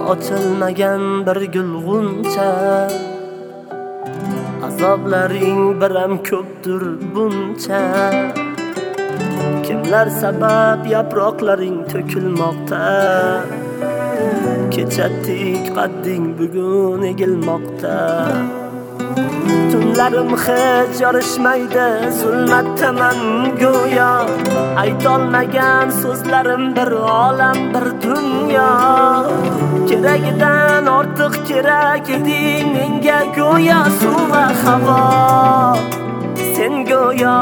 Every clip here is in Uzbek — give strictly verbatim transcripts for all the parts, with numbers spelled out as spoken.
ochilmagan bir gul g'uncha. Azoblaring biram ko'pdir buncha. Kimlar sabab yaproqlaring to'kilmoqda. Kecha tik qadding bugun egilmoqda. Tunlarim hech yorishmaydi, zulmatdaman go'yo. Aytolmagan so'zlarim bir olam, bir dunyo. Keragidan ortiq kerak eding menga go'yo. Suv va havo, sen go'yo.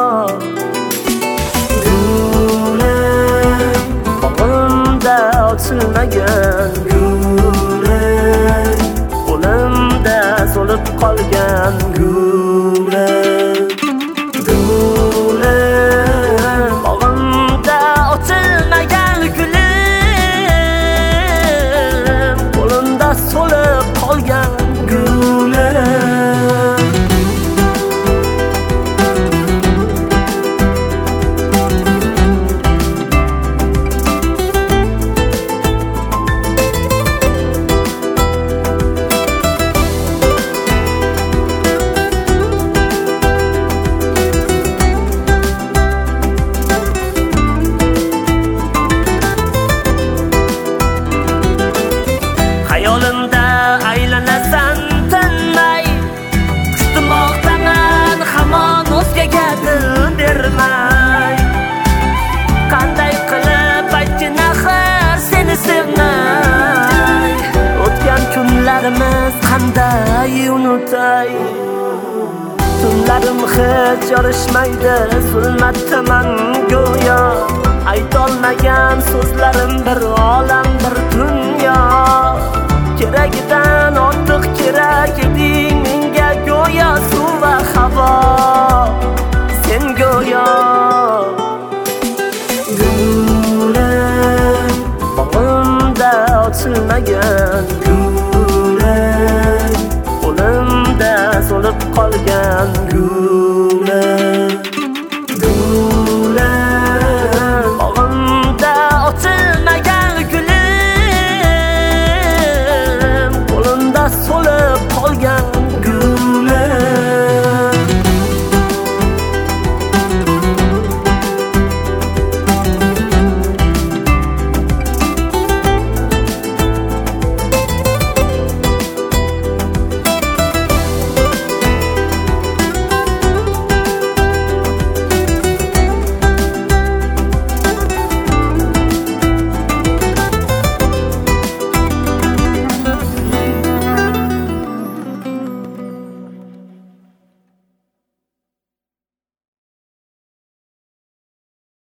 Gulim, bog'imda ochilmagan gulim, qo'limda so'lib qolgan gulim. Gulim, bog'imda ochilmagan gulim, qo'limda so'lib qolgan gulim. Hayolimda aylanasan tinmay, qishtimoqdaman hamon o'zgaga dil bermay. Qanday qilib aytgin axir seni sevmay? O'tgan kunlarimiz qanday unutay? Tunlarim hech yorishmaydi, zulmatdaman go'yo. Aytolmagan so'zlarim bir olam, bir dunyo. Keragidan ortiq kerak edi